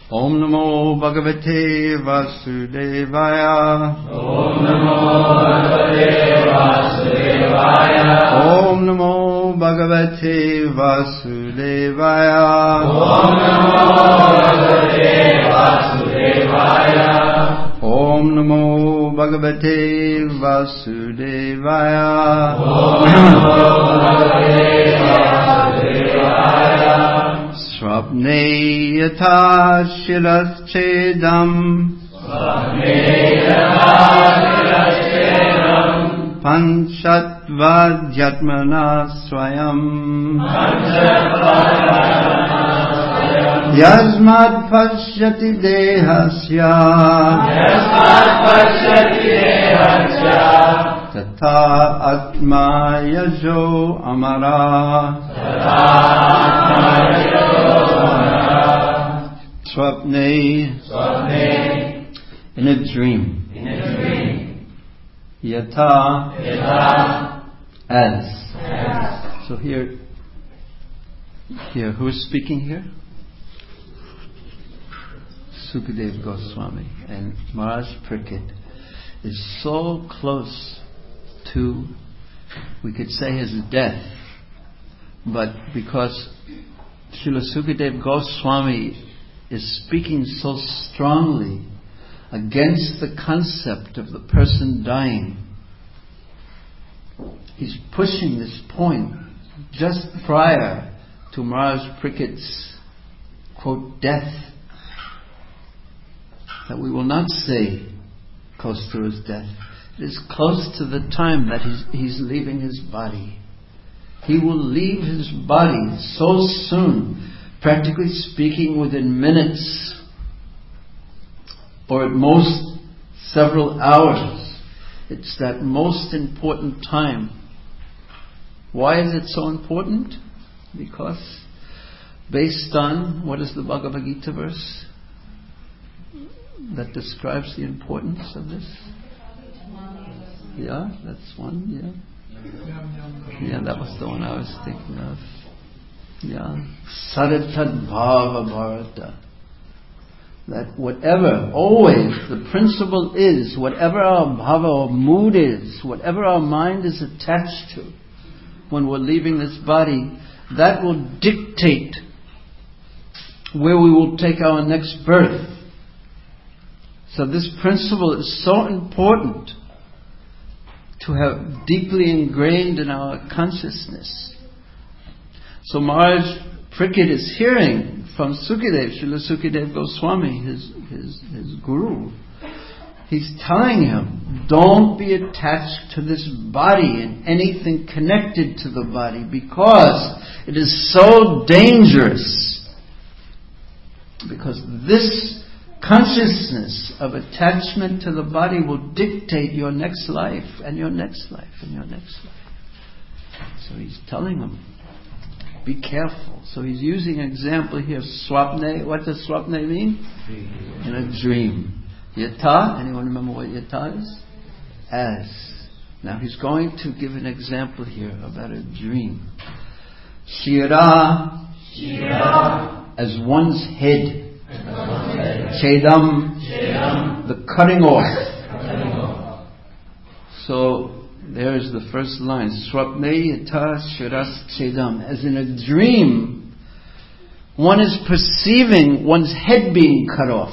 Om Namo Bhagavate Vasudevaya. Om Namo Bhagavate Vasudevaya. Om Namo Bhagavate Vasudevaya. Om Namo Bhagavate Vasudevaya. Om Namo Bhagavate Vasudevaya. Om Namo Bhagavate Vasudevaya. Swapne yatha shiraschedam. Swapne yatha shiraschedam. Panchatvadyatmana swayam. Panchatvadyatmana swayam. Yasmat pashyati dehasya. Yasmat pashyati dehasya. Tatha atma yajo amara. Tatha atma yajo amara. Swapne. Swapne. In a dream. In a dream. Yatha. Yatha. As. As. So here, who is speaking here? Sukadev Goswami. And Maharaj Parikshit is so close to, we could say, his death. But because Srila Sukadev Goswami is speaking so strongly against the concept of the person dying, he's pushing this point just prior to Maharaj Parikshit's, quote, death, that we will not say close to his death. It is close to the time that he's leaving his body. He will leave his body so soon, practically speaking within minutes, or at most several hours. It's that most important time. Why is it so important? Because based on, what is the Bhagavad Gita verse that describes the importance of this? Yeah, that's one, yeah. Yeah, that was the one I was thinking of. Yeah. Saratad Bhava Bharata. That whatever, always, the principle is, whatever our bhava or mood is, whatever our mind is attached to, when we're leaving this body, that will dictate where we will take our next birth. So this principle is so important to have deeply ingrained in our consciousness. So Maharaj Parikshit is hearing from Sukadev, Srila Sukadev Goswami, his guru. He's telling him, don't be attached to this body and anything connected to the body, because it is so dangerous. Because this consciousness of attachment to the body will dictate your next life, and your next life, and your next life. So he's telling him, be careful. So he's using an example here, swapne. What does swapne mean? In a dream. Yatha, anyone remember what yatha is? As. Now he's going to give an example here about a dream. Shira, as one's head. Chedam, the cutting off. So there's the first line. Swapne yatha shiras chedam. As in a dream, one is perceiving one's head being cut off.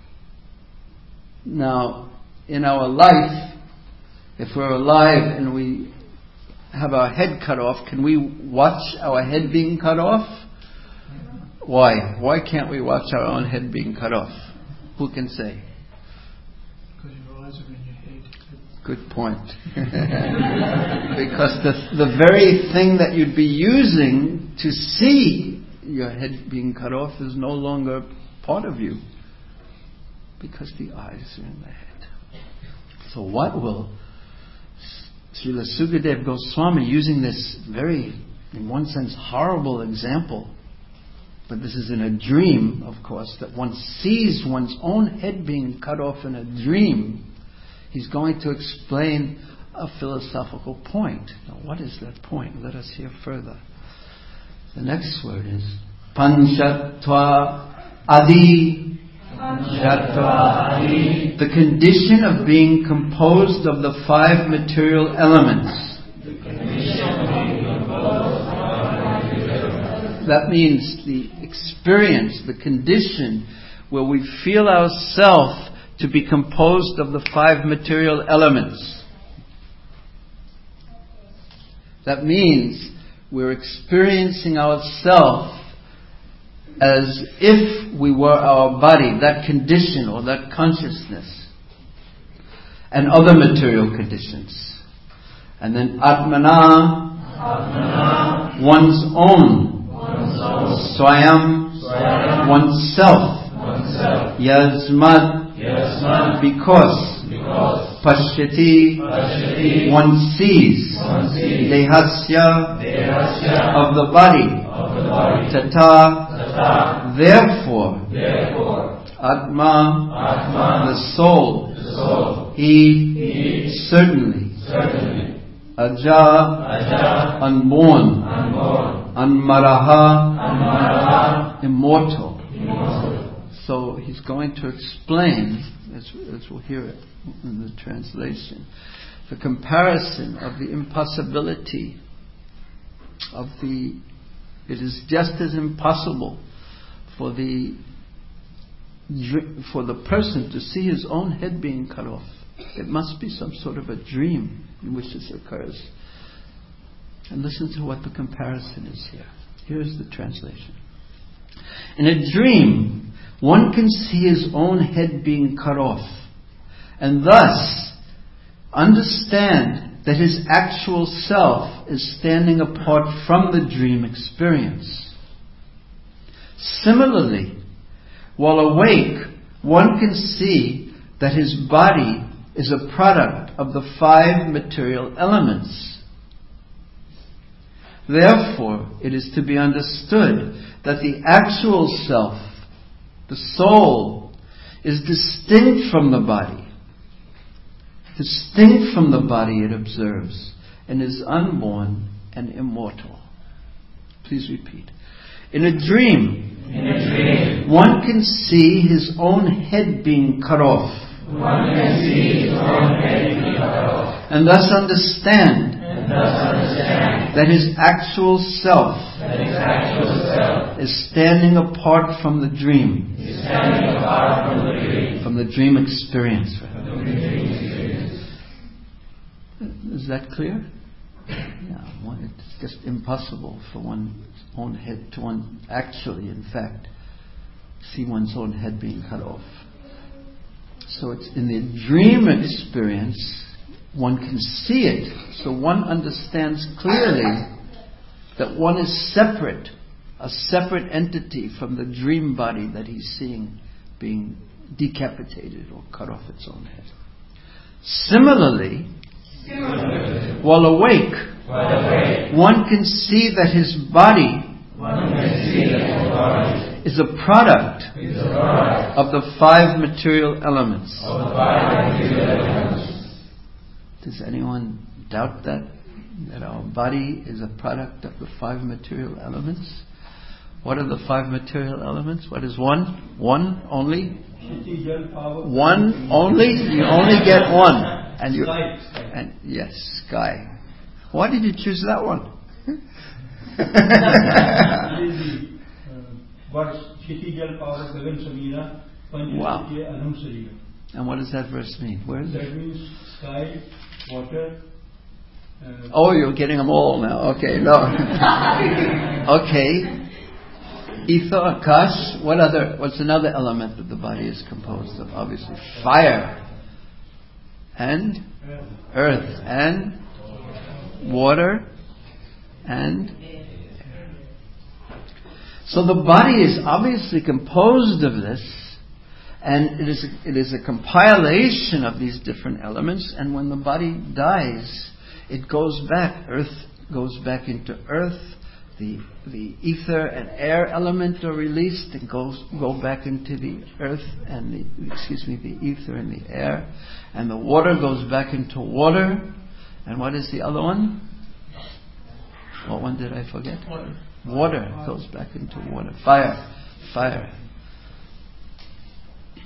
Now, in our life, if we're alive and we have our head cut off, can we watch our head being cut off? Why? Why can't we watch our own head being cut off? Who can say? Because your eyes are in your head. Good point. Because the very thing that you'd be using to see your head being cut off is no longer part of you. Because the eyes are in the head. So what will Srila Sukadev Goswami, using this very, in one sense, horrible example, but this is in a dream, of course, that one sees one's own head being cut off in a dream, he's going to explain a philosophical point. Now, what is that point? Let us hear further. The next word is Panchatva Adi Jatvani. The condition of being composed of the 5 material elements. That means the experience, the condition where we feel ourselves to be composed of the 5 material elements. That means we're experiencing ourselves as if we were our body, that condition or that consciousness, and other material conditions. And then Atmana, one's own. Swayam, oneself. Yasmad, because. Pashyati, one sees. Dehasya, of the body. Tata, therefore. Atma, the soul. He, certainly. Aja, unborn. Anmaraha, immortal. So he's going to explain, as we'll hear it in the translation, the comparison of the impossibility of it is just as impossible for the person to see his own head being cut off. It must be some sort of a dream in which this occurs. And listen to what the comparison is here. Here's the translation. In a dream, one can see his own head being cut off, and thus understand that his actual self is standing apart from the dream experience. Similarly, while awake, one can see that his body is a product of the 5 material elements. Therefore, it is to be understood that the actual self, the soul, is distinct from the body. Distinct from the body it observes, and is unborn and immortal. Please repeat. In a dream, one can see his own head being cut off. And thus understand that his actual self is standing apart from the dream. From the dream experience. Is that clear? Yeah, it's just impossible for one's own head to actually, in fact, see one's own head being cut off. So it's in the dream experience one can see it, so one understands clearly that one is separate, a separate entity from the dream body that he's seeing being decapitated or cut off its own head. Similarly, while awake, one can see that his body is a product of the 5 material elements. Does anyone doubt that our body is a product of the 5 material elements? What are the 5 material elements? What is one? One only? One only? You only get one. And yes, sky. Why did you choose that one? Wow. And what does that verse mean? Where is it? That means sky, water. Oh, you're getting them all now. Okay, no. Okay. Ether, Akash. What's another element that the body is composed of? Obviously, fire. And earth. And water. And air. So the body is obviously composed of this. And it is a compilation of these different elements. And when the body dies, it goes back. Earth goes back into earth. The ether and air element are released and go back into the earth and the ether and the air. And the water goes back into water. And what is the other one? What one did I forget? Water goes back into water. Fire.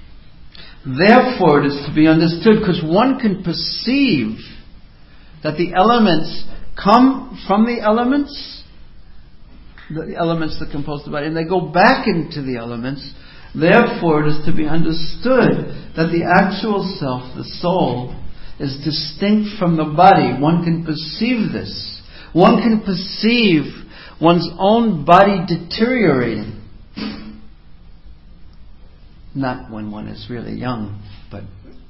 Therefore, it is to be understood, because one can perceive that the elements come from the elements that compose the body, and they go back into the elements. Therefore, it is to be understood that the actual self, the soul, is distinct from the body. One can perceive this. One can perceive one's own body deteriorating. Not when one is really young, but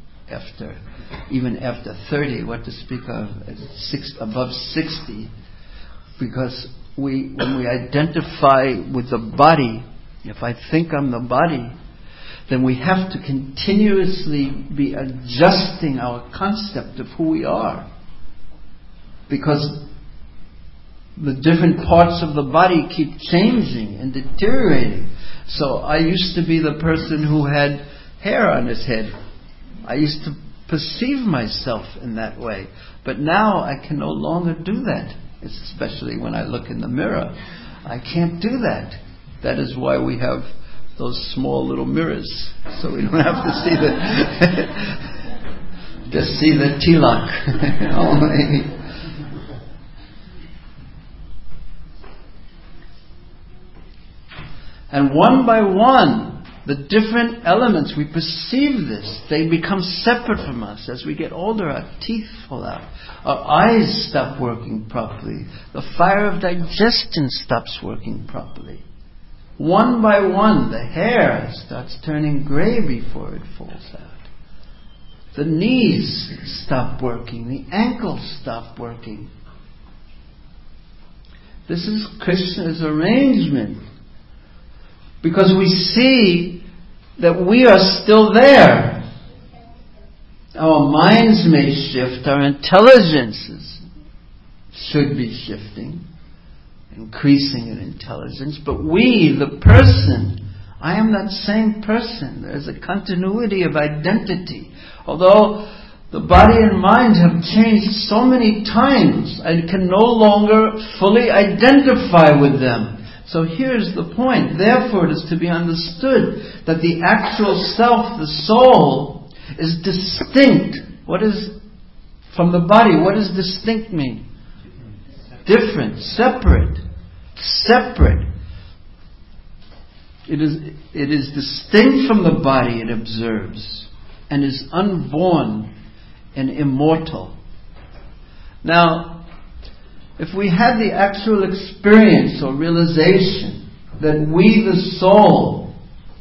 even after 30, what to speak of above 60, because when we identify with the body, if I think I'm the body, then we have to continuously be adjusting our concept of who we are, because the different parts of the body keep changing and deteriorating. So I used to be the person who had hair on his head. I used to perceive myself in that way. But now I can no longer do that, especially when I look in the mirror. I can't do that. That is why we have those small little mirrors, so we don't have to see just see the tilak only. And one by one, the different elements, we perceive this. They become separate from us. As we get older, our teeth fall out. Our eyes stop working properly. The fire of digestion stops working properly. One by one, the hair starts turning gray before it falls out. The knees stop working. The ankles stop working. This is Krishna's arrangement. Because we see that we are still there. Our minds may shift, our intelligences should be shifting, increasing in intelligence, but we, the person, I am that same person. There's a continuity of identity. Although the body and mind have changed so many times, I can no longer fully identify with them. So here's the point. Therefore, it is to be understood that the actual self, the soul, is distinct. What is from the body? What does distinct mean? Different, separate. It is distinct from the body, it observes, and is unborn and immortal. Now, if we had the actual experience or realization that we, the soul,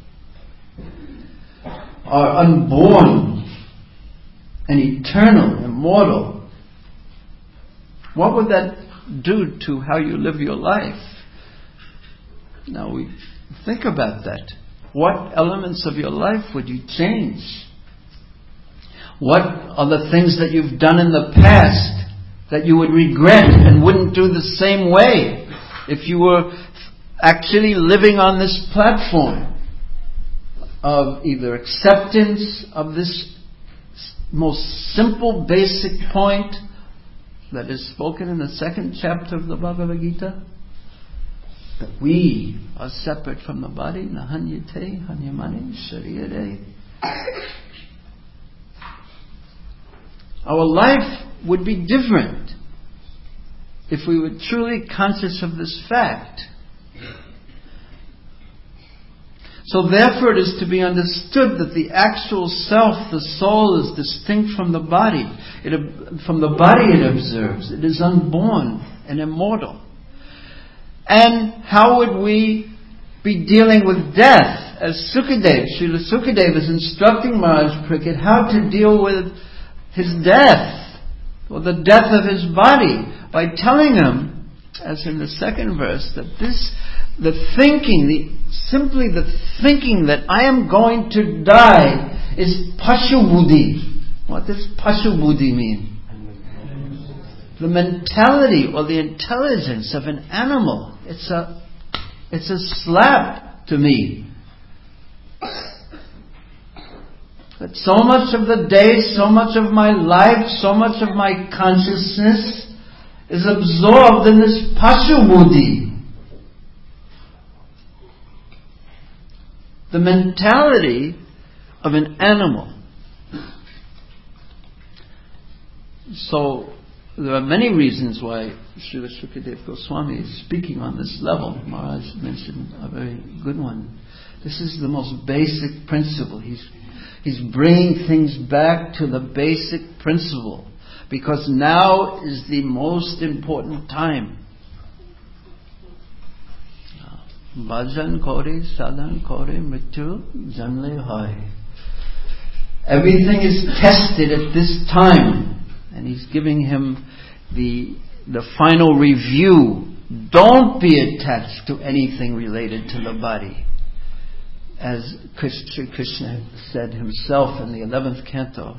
are unborn and eternal, immortal, what would that do to how you live your life? Now we think about that. What elements of your life would you change? What are the things that you've done in the past that you would regret and wouldn't do the same way if you were actually living on this platform of either acceptance of this most simple, basic point that is spoken in the 2nd chapter of the Bhagavad Gita, that we are separate from the body, nahanyate, hanyamani, shariyade. Our life would be different if we were truly conscious of this fact. So therefore it is to be understood that the actual self, the soul, is distinct from the body. From the body it observes. It is unborn and immortal. And how would we be dealing with death? As Srila Sukadeva is instructing Maharaj Parikshit how to deal with his death, or the death of his body, by telling him, as in the 2nd verse, that the thinking that I am going to die is pashu buddhi. What does pashu buddhi mean? The mentality or the intelligence of an animal. It's a slap to me. That so much of the day, so much of my life, so much of my consciousness is absorbed in this pashu buddhi. The mentality of an animal. So there are many reasons why Srila Shukadev Goswami is speaking on this level. Maharaj mentioned a very good one. This is the most basic principle. He's bringing things back to the basic principle, because now is the most important time. Bhajan kore, sadhan kore, mrityu janle hoy. Everything is tested at this time. And he's giving him the final review. Don't be attached to anything related to the body. As Krishna said himself in the 11th canto,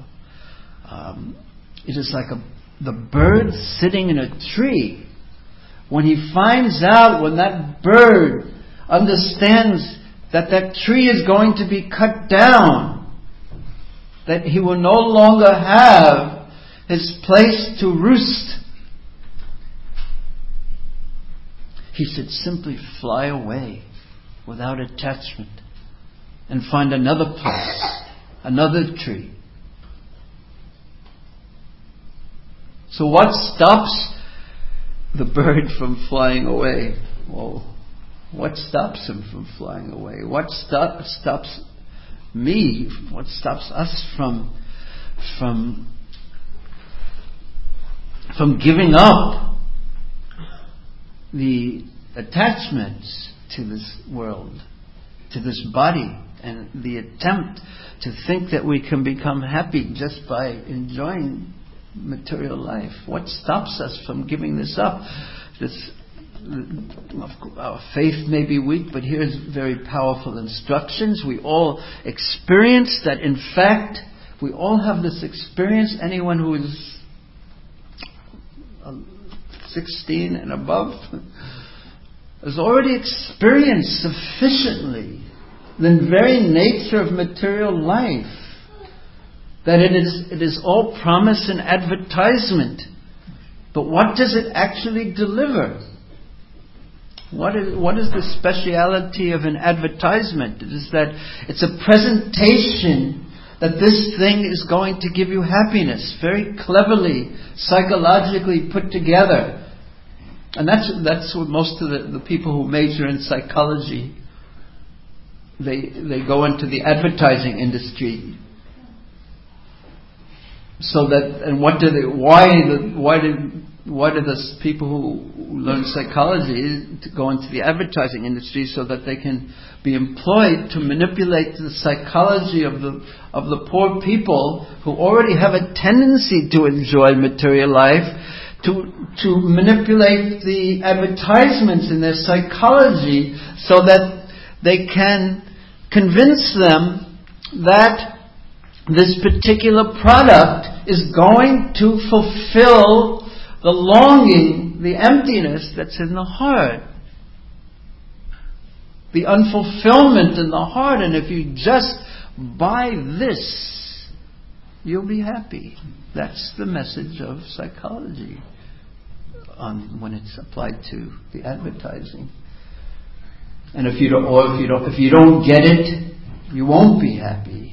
it is like the bird sitting in a tree. When he finds out, when that bird understands that that tree is going to be cut down, that he will no longer have his place to roost, he should simply fly away without attachment and find another place, another tree. So what stops the bird from flying away? Well, what stops him from flying away? What stops me? What stops us from giving up the attachments to this world, to this body, and the attempt to think that we can become happy just by enjoying material life? What stops us from giving this up? Our faith may be weak, but here's very powerful instructions. We all experience that. In fact, we all have this experience. Anyone who is 16 and above has already experienced sufficiently the very nature of material life, that it is all promise and advertisement. But what does it actually deliver? What is the speciality of an advertisement? It is that it's a presentation that this thing is going to give you happiness, very cleverly, psychologically put together. And that's what most of the people who major in psychology, they go into the advertising industry. So that, and what do they? Why do the people who learn psychology to go into the advertising industry? So that they can be employed to manipulate the psychology of the poor people who already have a tendency to enjoy material life, to manipulate the advertisements in their psychology so that they can convince them that this particular product is going to fulfill the longing, the emptiness that's in the heart, the unfulfillment in the heart. And if you just buy this, you'll be happy. That's the message of psychology when it's applied to the advertising. And if you don't get it, you won't be happy.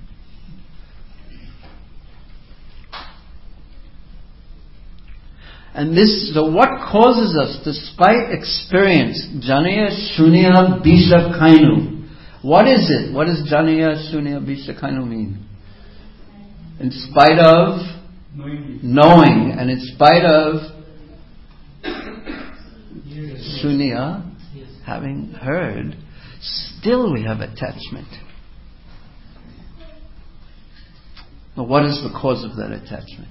And so what causes us, despite experience, Jnanaya Shunya Bisha Kainu? What is it? What does Jnanaya Shunya Bisha Kainu mean? In spite of knowing, and in spite of Shunya, having heard, still we have attachment. Now, what is the cause of that attachment?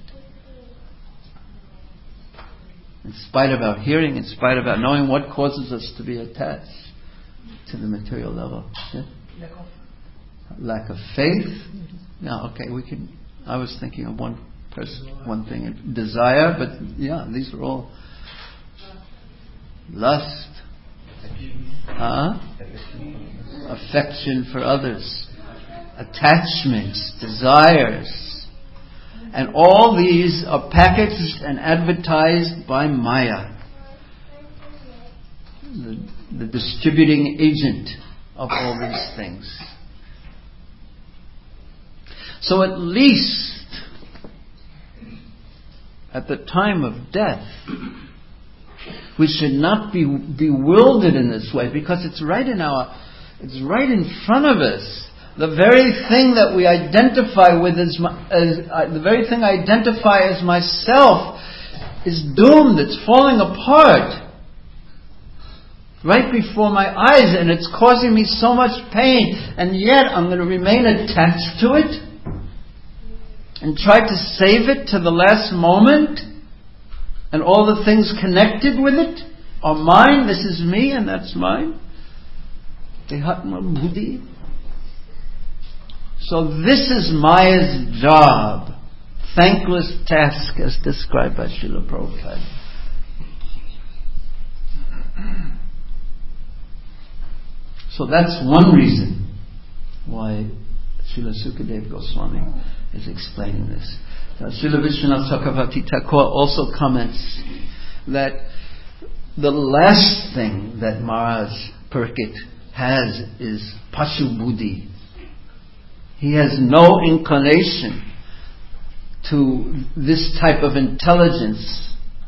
In spite of our hearing, in spite of our knowing, what causes us to be attached to the material level? Yeah? Lack of faith. Yeah, okay, I was thinking of one thing, desire, but yeah, these are all lust, affection for others, attachments, desires. And all these are packaged and advertised by Maya, the distributing agent of all these things. So at least at the time of death, we should not be bewildered in this way, because it's right in front of us. The very thing that we identify with the very thing I identify as myself is doomed. It's falling apart right before my eyes, and it's causing me so much pain, and yet I'm going to remain attached to it and try to save it to the last moment, and all the things connected with it are mine. This is me and that's mine. Dehatma Buddhi. So this is Maya's job, thankless task as described by Srila Prabhupada. So that's one reason why Srila Sukadeva Goswami is explaining this. Now, Srila Vishwanath Chakravarti Thakur also comments that the last thing that Maharaj Parikshit has is Pashu Buddhi. He has no inclination to this type of intelligence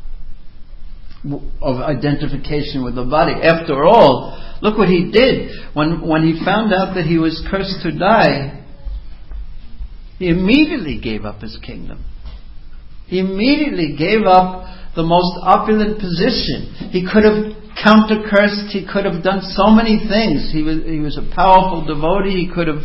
of identification with the body. After all, look what he did. When he found out that he was cursed to die, he immediately gave up his kingdom. He immediately gave up the most opulent position. He could have counter-cursed. He could have done so many things. He was a powerful devotee. He could have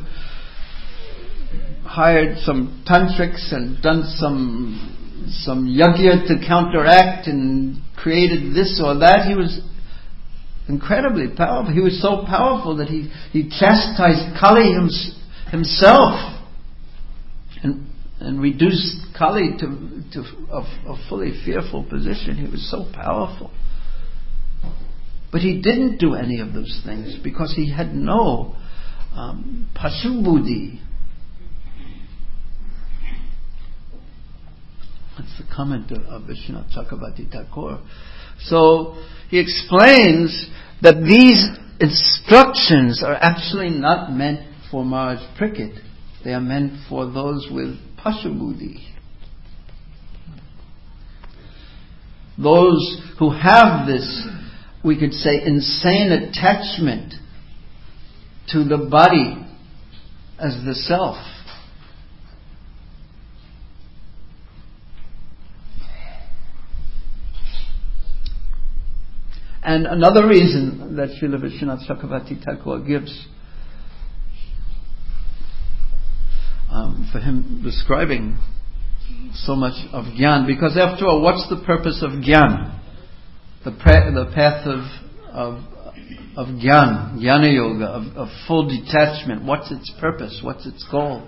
hired some tantrics and done some yajna to counteract and created this or that. He was incredibly powerful. He was so powerful that he chastised Kali himself and reduced Kali to a fully fearful position. He was so powerful. But he didn't do any of those things because he had no Pashu Buddhi. That's the comment of Vishwanath Chakravarti Thakur. So he explains that these instructions are actually not meant for Maharaj Parikshit. They are meant for those with Pashu Buddhi. Those who have this, we could say, insane attachment to the body as the self. And another reason that Srila Vishwanath Chakravarti Thakur gives for him describing so much of Gyan, because after all, what's the purpose of Gyan? The path of Gyan, Jnana Yoga, of full detachment. What's its purpose? What's its goal?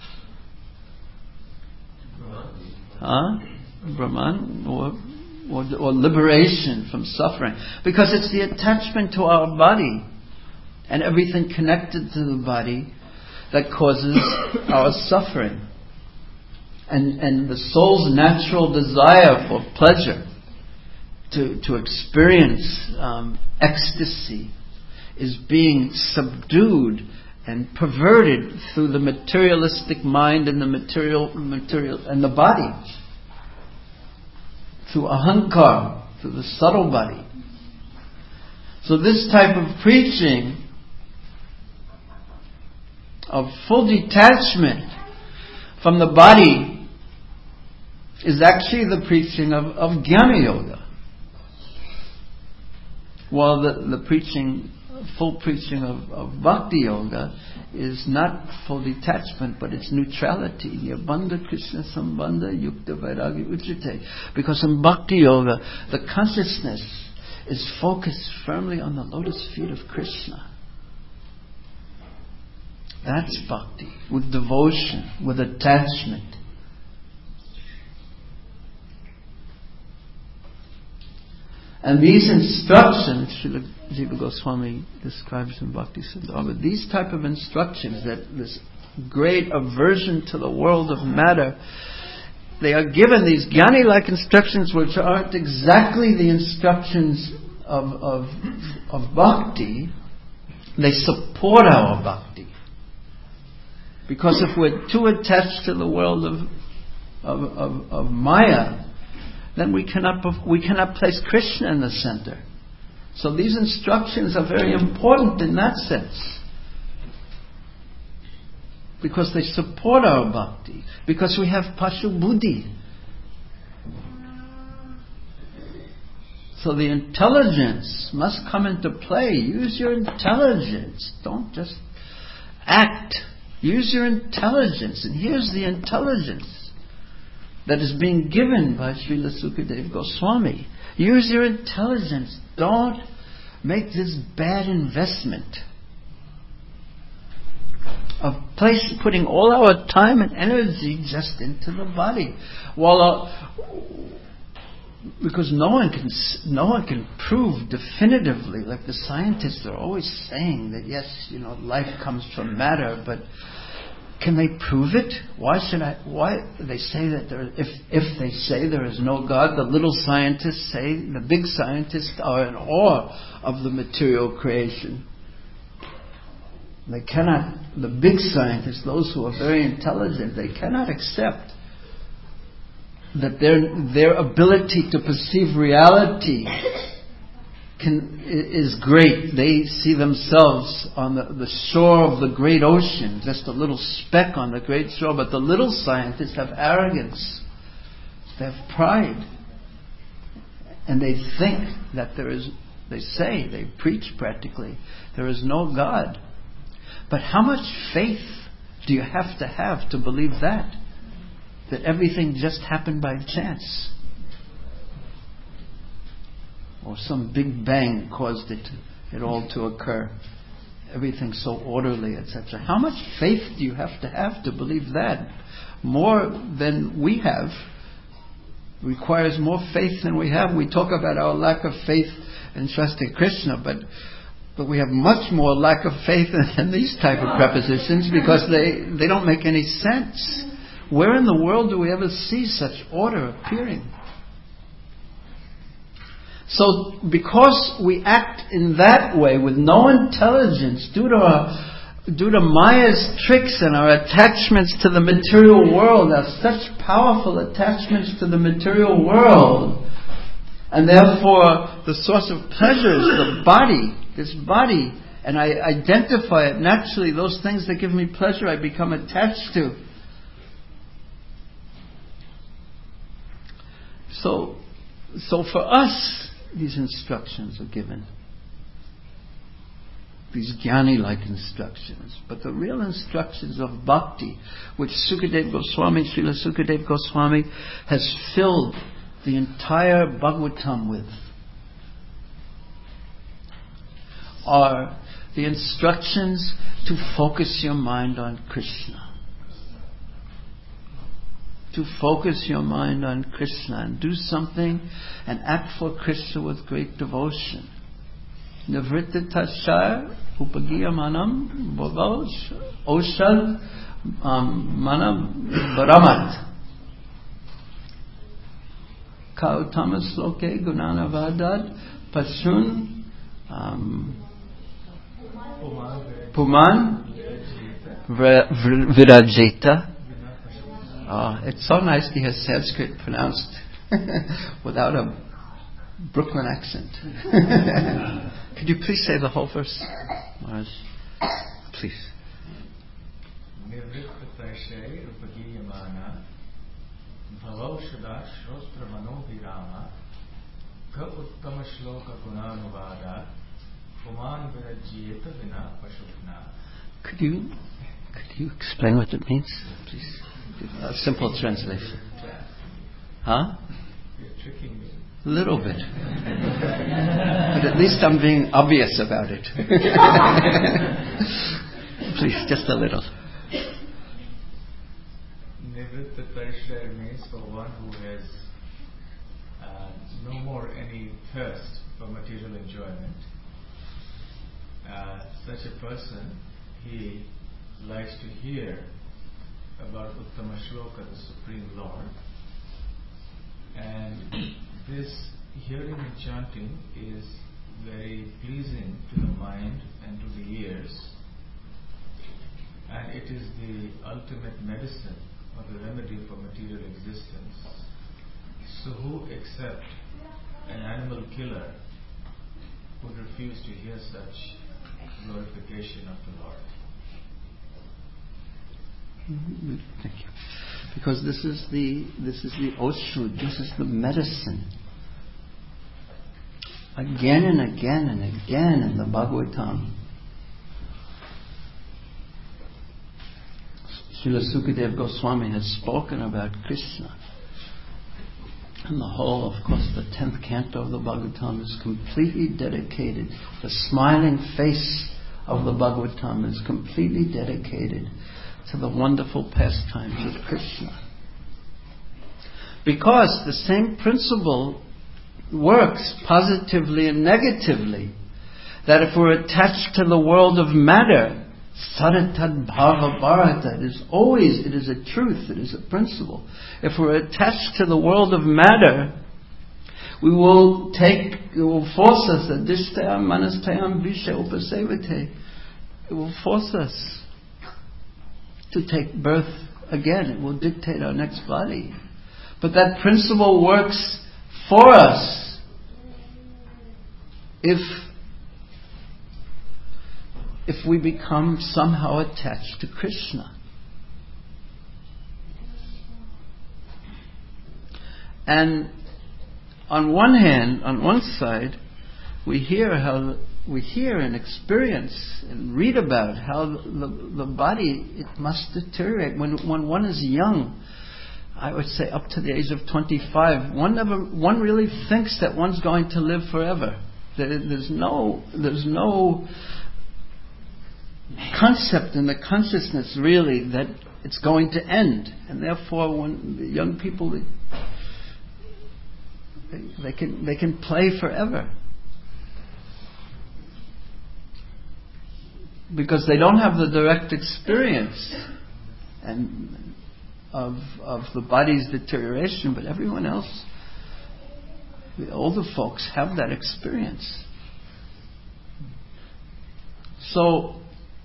Brahman or liberation from suffering. Because it's the attachment to our body and everything connected to the body that causes our suffering. And the soul's natural desire for pleasure, to experience ecstasy, is being subdued and perverted through the materialistic mind and the material and the body. Through ahankar, through the subtle body. So this type of preaching of full detachment from the body is actually the preaching of Jnana Yoga. While the full preaching of Bhakti Yoga is not full detachment, but it's neutrality. Nirbandha Krishna Sambandha Yukta Vairagya Uchite. Because in Bhakti Yoga, the consciousness is focused firmly on the lotus feet of Krishna. That's Bhakti, with devotion, with attachment. And these instructions, Srila Jiva Goswami describes in Bhakti Siddhartha, these type of instructions, that this great aversion to the world of matter, they are given these Jnani-like instructions which aren't exactly the instructions of Bhakti. They support our Bhakti. Because if we're too attached to the world of Maya, then we cannot place Krishna in the center. So these instructions are very important in that sense. Because they support our bhakti. Because we have Pashu Buddhi. So the intelligence must come into play. Use your intelligence. Don't just act. Use your intelligence. And here's the intelligence that is being given by Srila Sukadeva Goswami. Use your intelligence. Don't make this bad investment of putting all our time and energy just into the body. Because no one can prove definitively, like the scientists are always saying that yes, life comes from matter, but can they prove it? Why they say that if they say there is no God, the little scientists say, the big scientists are in awe of the material creation. They cannot, the big scientists, those who are very intelligent, they cannot accept that their ability to perceive reality is great. They see themselves on the shore of the great ocean, just a little speck on the great shore. But the little scientists have arrogance. They have pride. And they think that they preach practically, there is no God. But how much faith do you have to believe that everything just happened by chance? Or some big bang caused it all to occur. Everything so orderly, etc. How much faith do you have to believe that? More than we have. Requires more faith than we have. We talk about our lack of faith and trust in Krishna, but we have much more lack of faith in these type of prepositions because they don't make any sense. Where in the world do we ever see such order appearing? So, because we act in that way with no intelligence, due to Maya's tricks and our attachments to the material world, our such powerful attachments to the material world, and therefore the source of pleasure is the body, this body, and I identify it naturally, those things that give me pleasure I become attached to. So for us, these instructions are given. These jnani-like instructions. But the real instructions of bhakti, which Sukadeva Goswami, Srila Sukadeva Goswami, has filled the entire Bhagavatam with, are the instructions to focus your mind on Krishna. To focus your mind on Krishna and do something and act for Krishna with great devotion. Nivritta tashar upagiya manam bhavash oshad manam baramat kautamas loke gunanavadad pasun puman virajeta. It's so nice to hear Sanskrit pronounced without a Brooklyn accent. Could you please say the whole verse, Maharaj? Please. Could you explain what it means, please? A simple translation. Huh? You're tricking me. A little bit. But at least I'm being obvious about it. Please, just a little. Nivritta Tarshaya means for one who has no more any thirst for material enjoyment. Such a person, he likes to hear about Uttama Shloka, the Supreme Lord. And this hearing and chanting is very pleasing to the mind and to the ears. And it is the ultimate medicine or the remedy for material existence. So who except an animal killer would refuse to hear such glorification of the Lord? Thank you. Because this is the Oshud, this is the medicine. Again and again and again in the Bhagavatam, Srila Sukadeva Goswami has spoken about Krishna. And the whole, of course, the 10th canto of the Bhagavatam is completely dedicated. The smiling face of the Bhagavatam is completely dedicated to the wonderful pastimes of Krishna. Because the same principle works positively and negatively. That if we're attached to the world of matter, Saratad Bhava Bharata, it is a truth, it is a principle. If we're attached to the world of matter, it will force us, Adishtayam Manastayam Visha Upasevate. It will force us to take birth again. It will dictate our next body. But that principle works for us if we become somehow attached to Krishna. And on one hand, on one side, we hear and experience and read about how the body, it must deteriorate. When one is young, I would say up to the age of 25, one really thinks that one's going to live forever. There's no concept in the consciousness really that it's going to end. And therefore, when the young people, they can play forever. Because they don't have the direct experience of the body's deterioration, but everyone else, the older folks, have that experience. So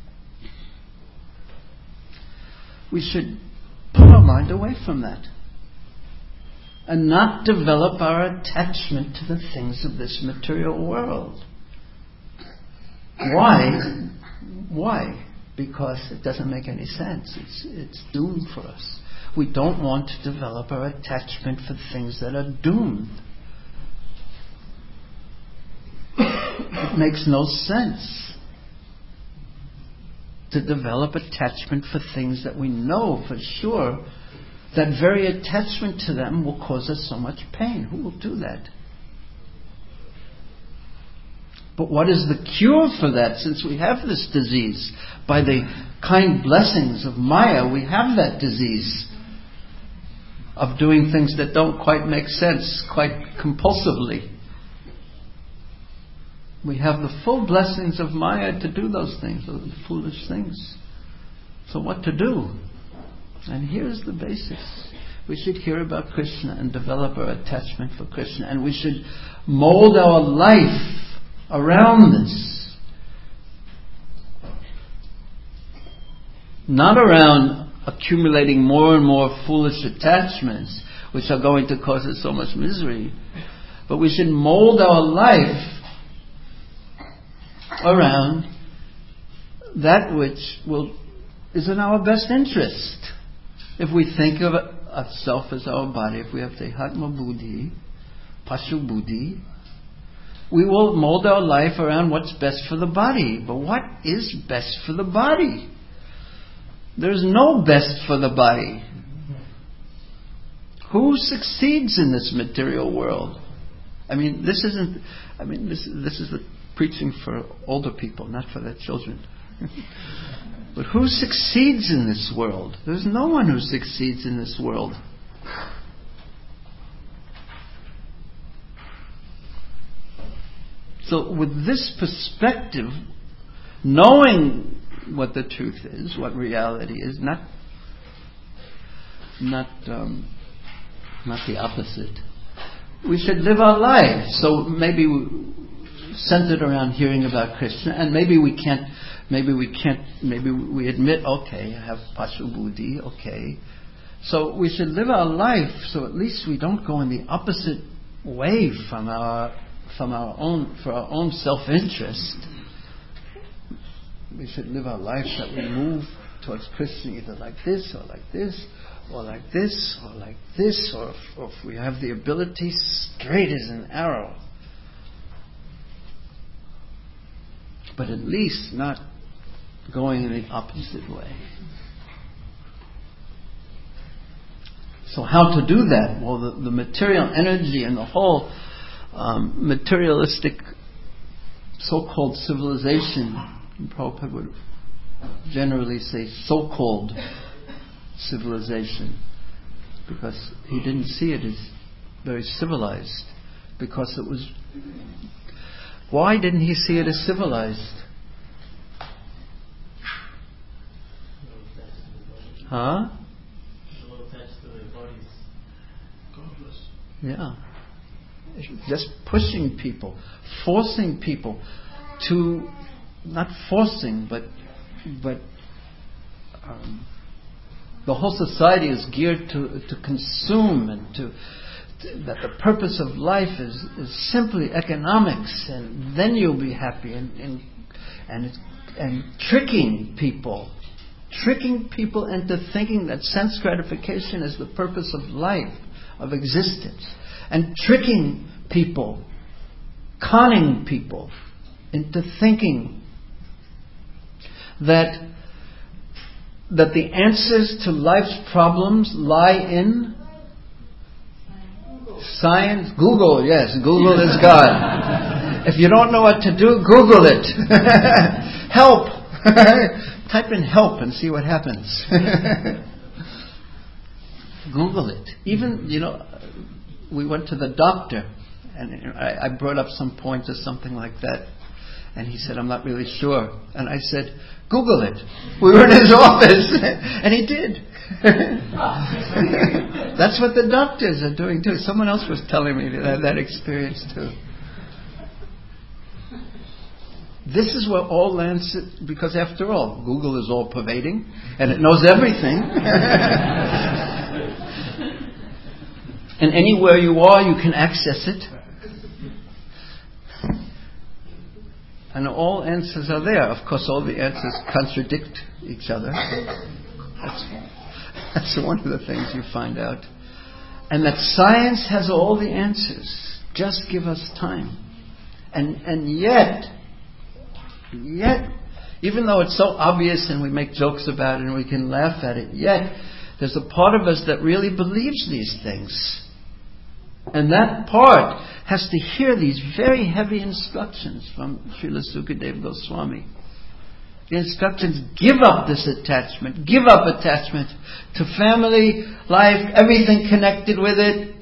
we should put our mind away from that and not develop our attachment to the things of this material world. Why? Because it doesn't make any sense. It's doomed for us. We don't want to develop our attachment for things that are doomed. It makes no sense to develop attachment for things that we know for sure that very attachment to them will cause us so much pain. Who will do that? But what is the cure for that? Since we have this disease, by the kind blessings of Maya, we have that disease of doing things that don't quite make sense, quite compulsively. We have the full blessings of Maya to do those things, those foolish things. So what to do? And here's the basics. We should hear about Krishna and develop our attachment for Krishna. And we should mold our life around this. Not around accumulating more and more foolish attachments, which are going to cause us so much misery. But we should mold our life around that which is in our best interest. If we think of ourselves as our body, if we have Dehatma Buddhi, Pashu Buddhi, we will mold our life around what's best for the body. But what is best for the body? There's no best for the body. Who succeeds in this material world? This is the preaching for older people, not for their children. But who succeeds in this world? There's no one who succeeds in this world. So with this perspective, knowing what the truth is, what reality is, not the opposite, we should live our lives. So maybe centered around hearing about Krishna, and maybe we can't Maybe we can't, maybe we admit, okay, I have Pashu Buddhi, okay. So we should live our life so at least we don't go in the opposite way for our own self-interest. We should live our life that we move towards Krishna either like this or like this, or like this or like this, or if we have the ability, straight as an arrow. But at least not going in the opposite way. So how to do that? Well, the material energy and the whole materialistic so-called civilization, Prabhupada would generally say so-called civilization, because he didn't see it as very civilized, because it was... Why didn't he see it as civilized? Huh? Yeah. Just pushing people, forcing people to, not forcing, but the whole society is geared to consume and that the purpose of life is simply economics, and then you'll be happy, and tricking people into thinking that sense gratification is the purpose of life, of existence, and tricking people, conning people into thinking that the answers to life's problems lie in science. Google, yes, Google is God. If you don't know what to do, Google it. Help. Type in help and see what happens. Google it. Even, we went to the doctor and I brought up some point or something like that. And he said, I'm not really sure. And I said, Google it. We were in his office. And he did. That's what the doctors are doing too. Someone else was telling me that experience too. This is where all lands, because after all, Google is all pervading and it knows everything. And anywhere you are, you can access it. And all answers are there. Of course, all the answers contradict each other. That's one of the things you find out. And that science has all the answers. Just give us time. And yet, even though it's so obvious and we make jokes about it and we can laugh at it, yet there's a part of us that really believes these things. And that part has to hear these very heavy instructions from Srila Sukadeva Goswami. The instructions, give up this attachment. Give up attachment to family, life, everything connected with it.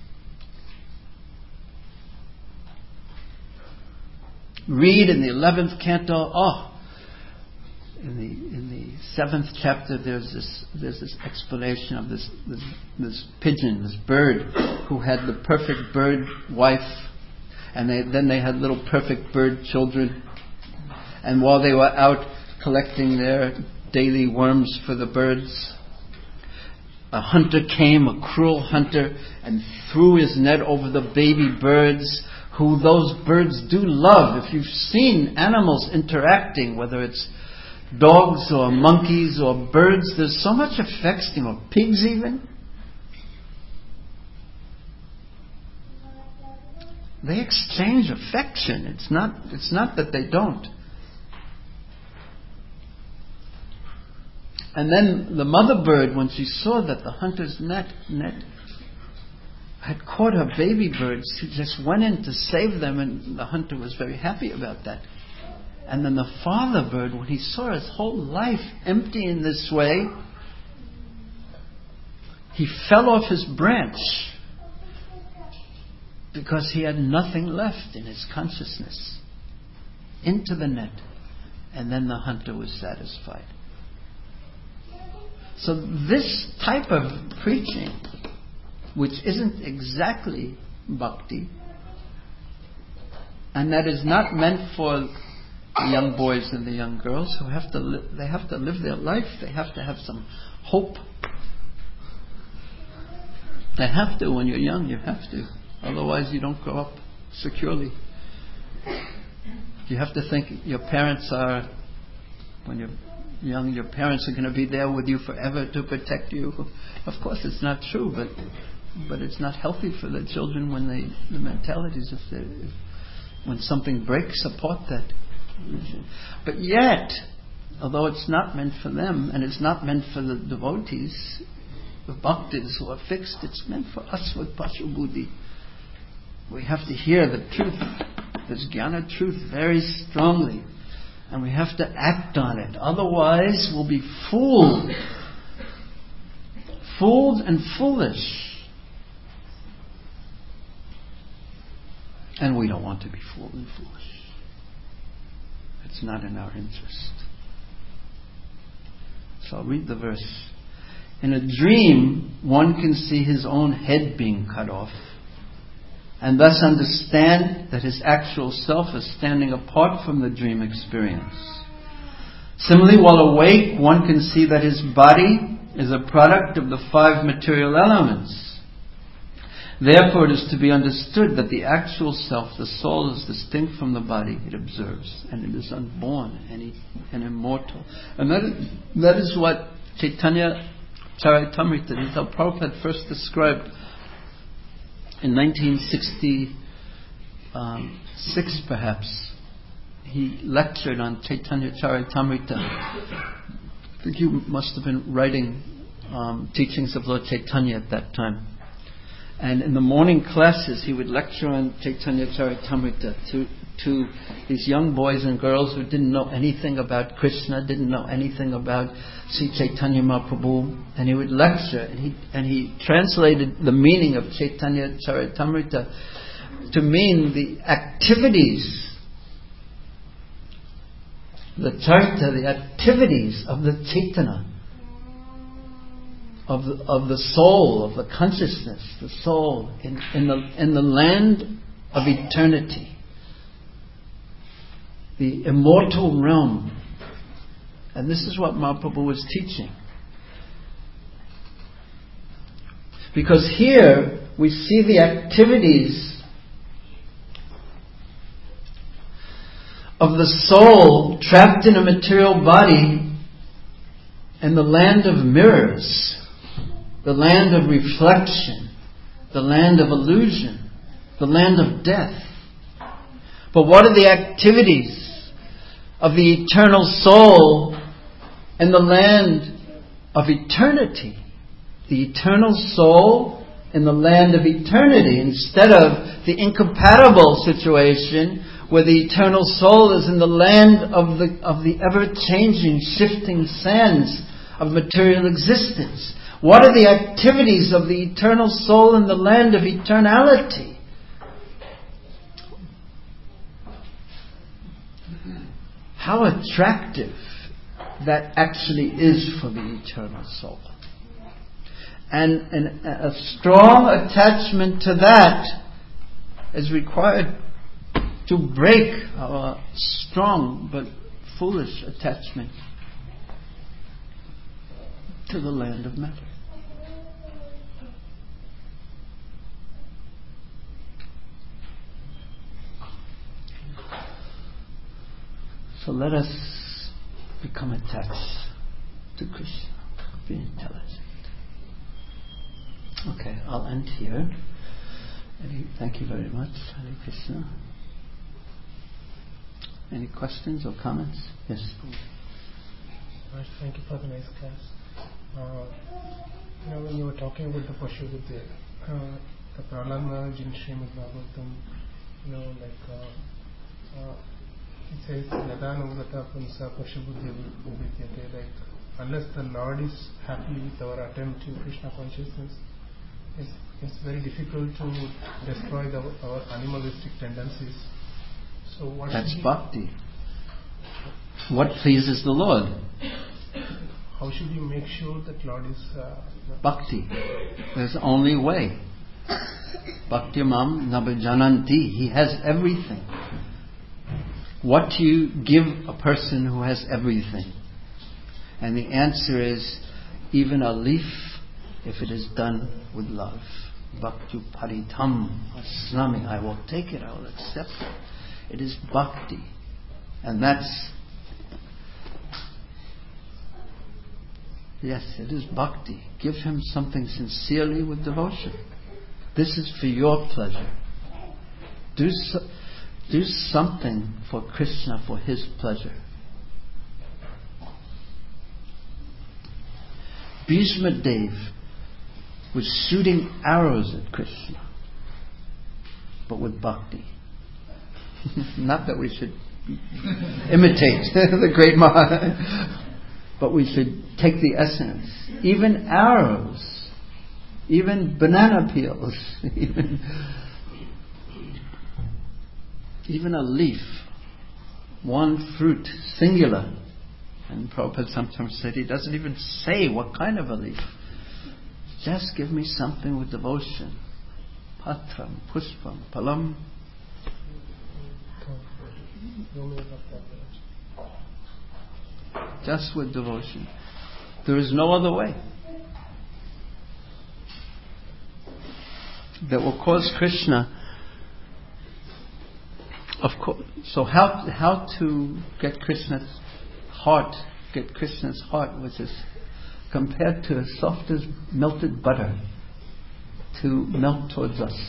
Read in the 11th canto. In the 7th chapter, there's this explanation of this pigeon, this bird, who had the perfect bird wife, and then they had little perfect bird children. And while they were out collecting their daily worms for the birds, a hunter came, a cruel hunter, and threw his net over the baby birds, who those birds do love. If you've seen animals interacting, whether it's dogs or monkeys or birds, there's so much affection, or pigs even. They exchange affection. It's not that they don't. And then the mother bird, when she saw that the hunter's net had caught her baby birds, she just went in to save them, and the hunter was very happy about that. And then the father bird, when he saw his whole life empty in this way, he fell off his branch because he had nothing left in his consciousness, into the net. And then the hunter was satisfied. So this type of preaching, which isn't exactly bhakti, and that is not meant for the young boys and the young girls who have to they have to live their life. They have to have some hope. They have to. When you're young, you have to. Otherwise, you don't grow up securely. You have to think your parents are, when you're young, your parents are going to be there with you forever to protect you. Of course, it's not true, but it's not healthy for the children when the mentalities, when something breaks apart that. But yet, although it's not meant for them, and it's not meant for the devotees, the bhaktas who are fixed, it's meant for us with Pashu Buddhi. We have to hear the truth, this jnana truth, very strongly. And we have to act on it. Otherwise, we'll be fooled. Fooled and foolish. And we don't want to be fooled and foolish. It's not in our interest. So I'll read the verse. In a dream, one can see his own head being cut off, and thus understand that his actual self is standing apart from the dream experience. Similarly, while awake, one can see that his body is a product of the 5 material elements. Therefore, it is to be understood that the actual self, the soul, is distinct from the body it observes, and it is unborn and immortal. And that is what Chaitanya Charitamrita, this is how Prabhupada first described in 1966 perhaps. He lectured on Chaitanya Charitamrita. I think he must have been writing teachings of Lord Chaitanya at that time. And in the morning classes he would lecture on Chaitanya Charitamrita to these young boys and girls who didn't know anything about Krishna, didn't know anything about Sri Chaitanya Mahaprabhu, and he would lecture, and he translated the meaning of Chaitanya Charitamrita to mean the activities, the charita, the activities of the Chaitanya, of the soul, of the consciousness, the soul in the land of eternity, the immortal realm. And this is what Mahaprabhu was teaching. Because here we see the activities of the soul trapped in a material body in the land of mirrors, the land of reflection, the land of illusion, the land of death. But what are the activities of the eternal soul in the land of eternity? The eternal soul in the land of eternity, instead of the incompatible situation where the eternal soul is in the land of the ever-changing, shifting sands of material existence. What are the activities of the eternal soul in the land of eternality? How attractive that actually is for the eternal soul. And a strong attachment to that is required to break our strong but foolish attachment to the land of matter. So let us become attached to Krishna. Be intelligent. Okay, I'll end here. Thank you very much. Hare Krishna. Any questions or comments? Yes. Thank you for the nice class. When you were talking about the Pashu Buddhi, the Prahlad Maharaj in Srimad Bhagavatam, it says, Yadanavgata Punsa Pashu Buddhi Ubhityate, like unless the Lord is happy with our attempt to Krishna consciousness, it's very difficult to destroy our animalistic tendencies. So that's bhakti. What pleases the Lord? How should you make sure that Lord is... Bhakti. There's only way. Bhakti mam nabhajananti. He has everything. What do you give a person who has everything? And the answer is, even a leaf, if it is done with love. Bhakti paritam asnami. I will take it, I will accept it. It is bhakti. And that's, yes, it is bhakti. Give him something sincerely with devotion. This is for your pleasure. Do something for Krishna for his pleasure. Bhishma Dev was shooting arrows at Krishna, but with bhakti. Not that we should imitate the great Maharaj, but we should take the essence. Even arrows, even banana peels, even a leaf, one fruit, singular. And Prabhupada sometimes said he doesn't even say what kind of a leaf. Just give me something with devotion. Patram, pushpam, palam. Just with devotion. There is no other way that will cause Krishna. Of course. So how to get Krishna's heart, which is compared to as soft as melted butter, to melt towards us.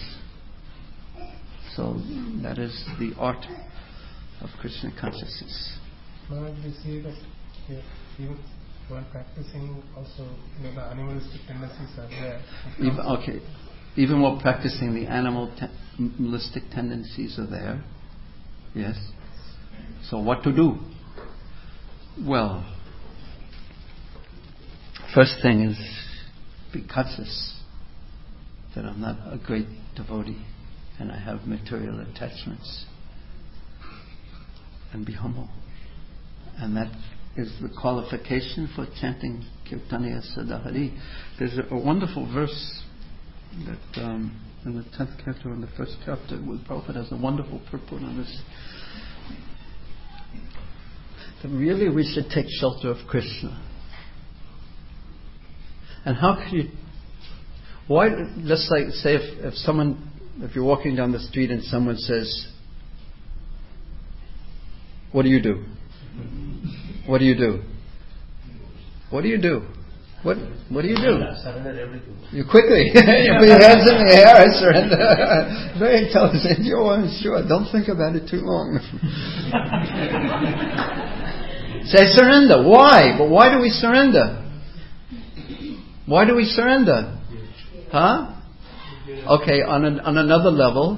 So that is the art of Krishna consciousness. Now we see that even while practicing, also the animalistic tendencies are there. Even while practicing, the animalistic tendencies are there. Yes. So what to do? Well, first thing is be conscious that I'm not a great devotee and I have material attachments, and be humble. And that is the qualification for chanting Kirtaniya Sadahari. There's a wonderful verse that in the 10th canto, in the first chapter, where Prabhupada has a wonderful purport on this. That really we should take shelter of Krishna. And how can you... Why? Let's say if you're walking down the street and someone says, what do you do? What do you do? What do you do? What do you do? Surrender everything. You quickly. You put your hands in the air, I surrender. Very intelligent. You're sure. Don't think about it too long. Say surrender. Why? But why do we surrender? Why do we surrender? Huh? Okay, on another level.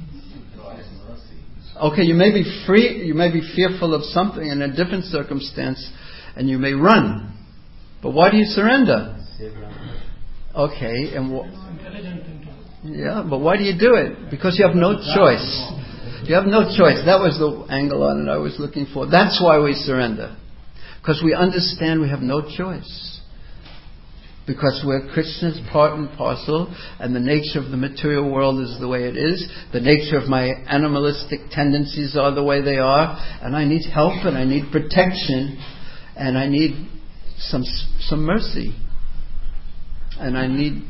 Okay, you may be free, you may be fearful of something in a different circumstance, and you may run. But why do you surrender? Okay, yeah, but why do you do it? Because you have no choice. You have no choice. That was the angle on it I was looking for. That's why we surrender. Because we understand we have no choice. Because we're Krishna's part and parcel, and the nature of the material world is the way it is. The nature of my animalistic tendencies are the way they are, and I need help, and I need protection, and I need some mercy, and I need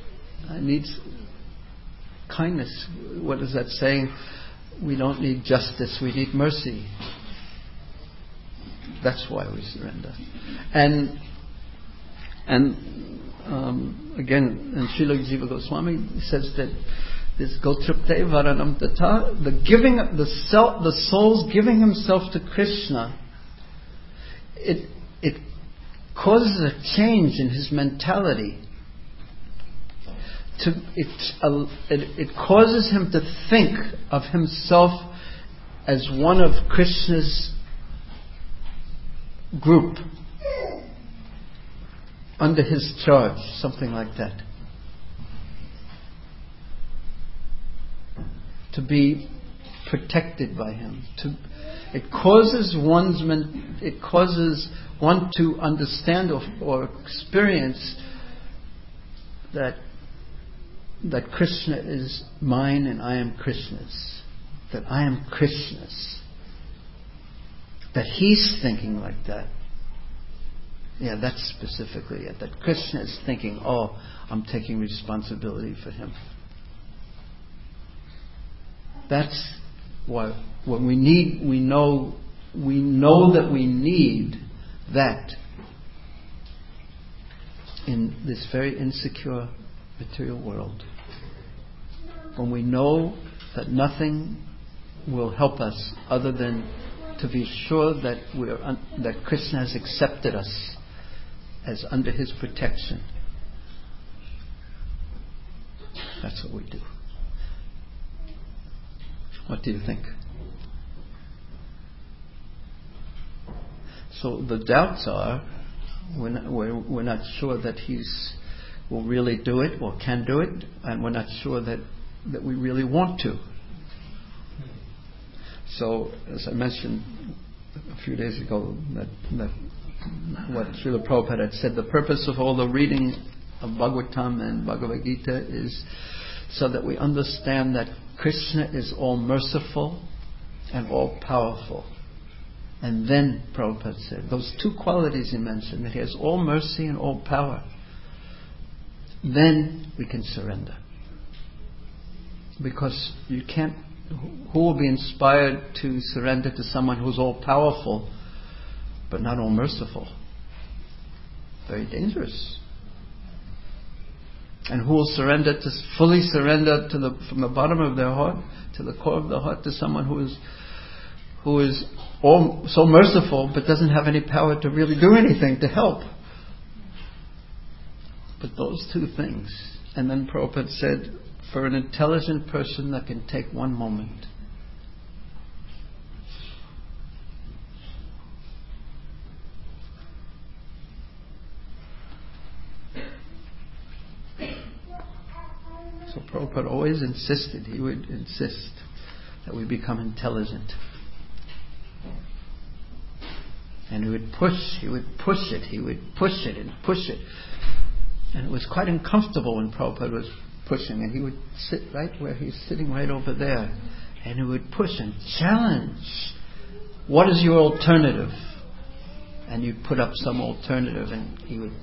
kindness. What is that saying? We don't need justice; we need mercy. That's why we surrender, and again, and Srila Jiva Goswami says that this Gotrupte Varanam Tata, the soul's giving himself to Krishna, it causes a change in his mentality. It causes him to think of himself as one of Krishna's group, under his charge, something like that. To be protected by him. It causes one to understand or experience that Krishna is mine and I am Krishna's. That I am Krishna's. that he's thinking like that. Yeah, that's specifically it. That Krishna is thinking, oh, I'm taking responsibility for him. That's what we need. We know that we need that in this very insecure material world. When we know that nothing will help us other than to be sure that that Krishna has accepted us as under his protection. That's what we do. What do you think? So the doubts are, we're not sure that will really do it or can do it, and we're not sure that we really want to. So, as I mentioned a few days ago, that what Srila Prabhupada had said, the purpose of all the reading of Bhagavatam and Bhagavad Gita is so that we understand that Krishna is all merciful and all powerful. And then Prabhupada said, those two qualities he mentioned, that he has all mercy and all power, then we can surrender. Because you can't, who will be inspired to surrender to someone who's all powerful but not all merciful? Very dangerous. And who will fully surrender from the bottom of their heart to the core of the heart to someone who is so merciful but doesn't have any power to really do anything to help? But those two things. And then Prabhupada said, for an intelligent person that can take one moment so Prabhupada always insisted, he would insist that we become intelligent. And he would push it. And it was quite uncomfortable when Prabhupada was pushing, and he would sit right where he's sitting right over there, and he would push and challenge. What is your alternative? And you'd put up some alternative, and he would.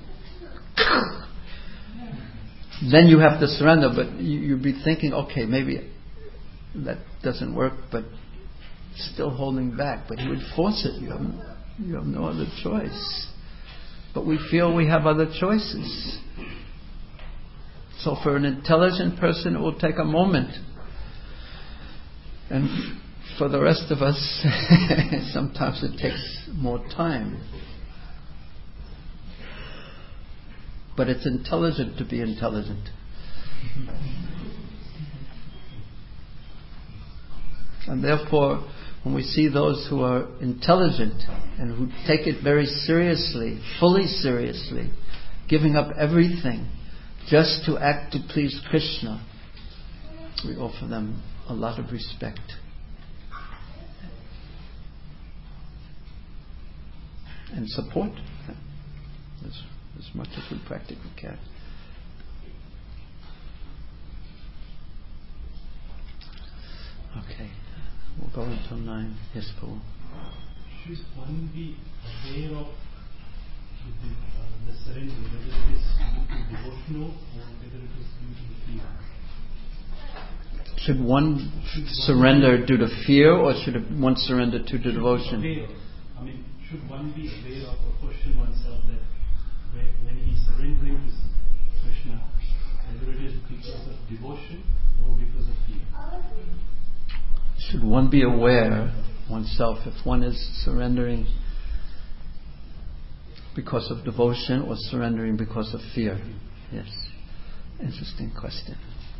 Then you have to surrender, but you'd be thinking, okay, maybe that doesn't work, but still holding back. But he would force it. You have no other choice. But we feel we have other choices. So for an intelligent person, it will take a moment. And for the rest of us, sometimes it takes more time. But it's intelligent to be intelligent. And therefore, when we see those who are intelligent and who take it very seriously, fully seriously, giving up everything just to act to please Krishna, we offer them a lot of respect. And support as much as we practically can. Okay, we'll go until 9. Yes, Paul. Should one be aware of the surrender, whether it is due to devotional or whether it is due to fear? Should one surrender due to fear, or should one surrender due to devotion? Should one be aware of or question oneself that when he is surrendering to Krishna, whether it is because of devotion or because of fear? Should one be aware oneself if one is surrendering because of devotion or surrendering because of fear? Yes. Interesting question.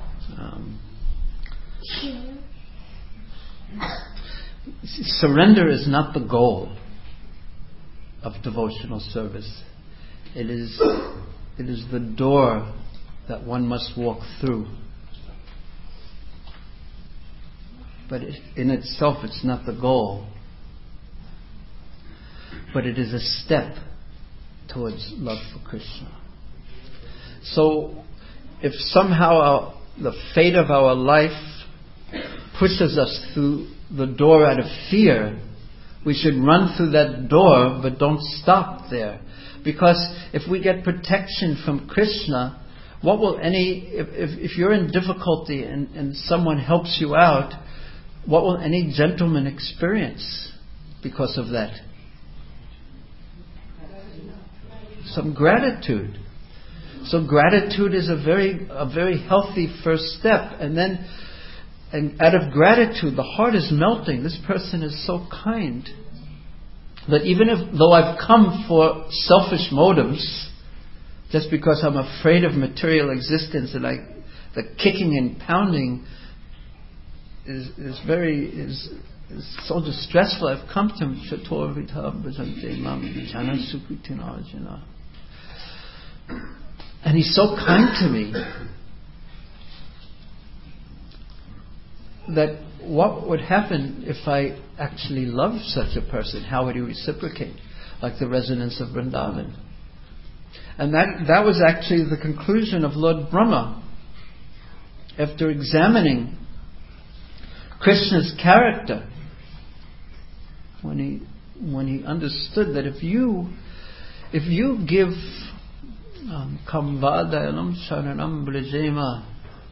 Surrender is not the goal of devotional service. It is the door that one must walk through. But in itself, it's not the goal. But it is a step towards love for Krishna. So, if somehow the fate of our life pushes us through the door out of fear, We should run through that door, but don't stop there. Because if we get protection from Krishna, what will if you're in difficulty and someone helps you out, what will any gentleman experience because of that? Some gratitude. So gratitude is a very healthy first step. And out of gratitude, the heart is melting. This person is so kind that though I've come for selfish motives, just because I'm afraid of material existence, and the kicking and pounding is so distressful. I've come to him. And he's so kind to me that what would happen if I actually loved such a person? How would he reciprocate? Like the residents of Vrindavan. And that was actually the conclusion of Lord Brahma. After examining Krishna's character, when he understood that if you give Kamvadayalam Sharanam Brajema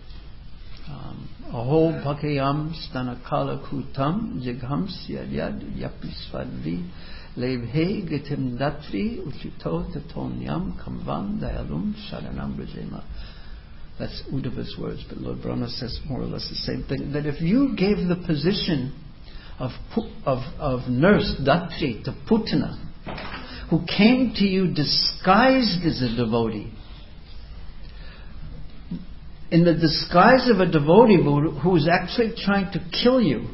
Aho Bhakayam Stanakala Kutam Jighams Yadyad Yapisvadvi Lebhe Gitim Datvi Uchito Tatonyam Kamvam Dayalum Sharanam Brajema. That's Uddhava's words, but Lord Brahma says more or less the same thing. That if you gave the position of nurse, Datri, to Putana, who came to you disguised as a devotee, in the disguise of a devotee who is actually trying to kill you,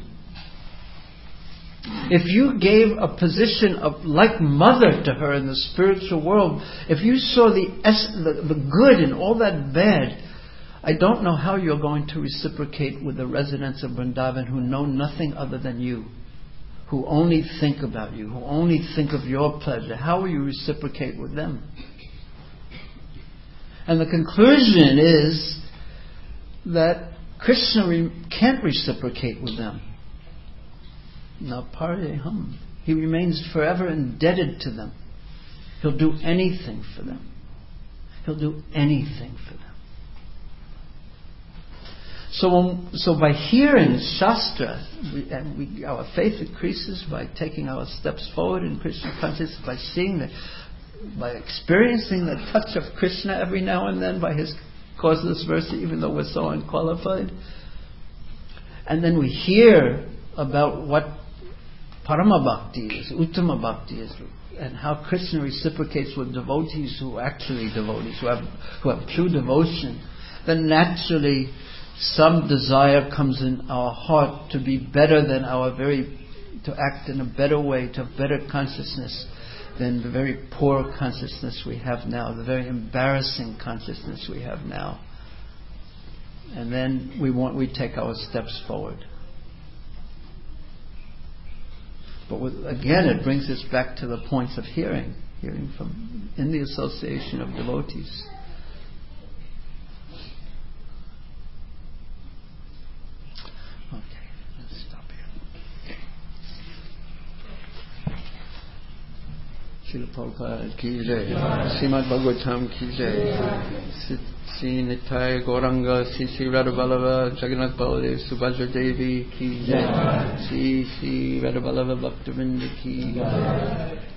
if you gave a position of like mother to her in the spiritual world, if you saw the good in all that bad, I don't know how you're going to reciprocate with the residents of Vrindavan who know nothing other than you, who only think about you, who only think of your pleasure. How will you reciprocate with them? And the conclusion is that Krishna can't reciprocate with them. Napareham. He remains forever indebted to them. He'll do anything for them. He'll do anything for them. So by hearing Shastra, our faith increases by taking our steps forward in Krishna consciousness, by experiencing the touch of Krishna every now and then by His causeless mercy, even though we're so unqualified. And then we hear about what Parama Bhakti is, Uttama Bhakti is, and how Krishna reciprocates with devotees who are actually devotees, who have true devotion. Then naturally some desire comes in our heart to be better than to act in a better way, to have better consciousness than the very poor consciousness we have now, the very embarrassing consciousness we have now. And then we take our steps forward. But again, it brings us back to the points of hearing from in the association of devotees. Srila Prabhupada ki jai, Srimad Bhagavatam ki jai, Sri Nitai Gauranga, Sri Radha Vallabha, Jagannath Baladev, Subhadra Devi ki jai, Sri Radha Vallabha Bhaktivinoda ki jai.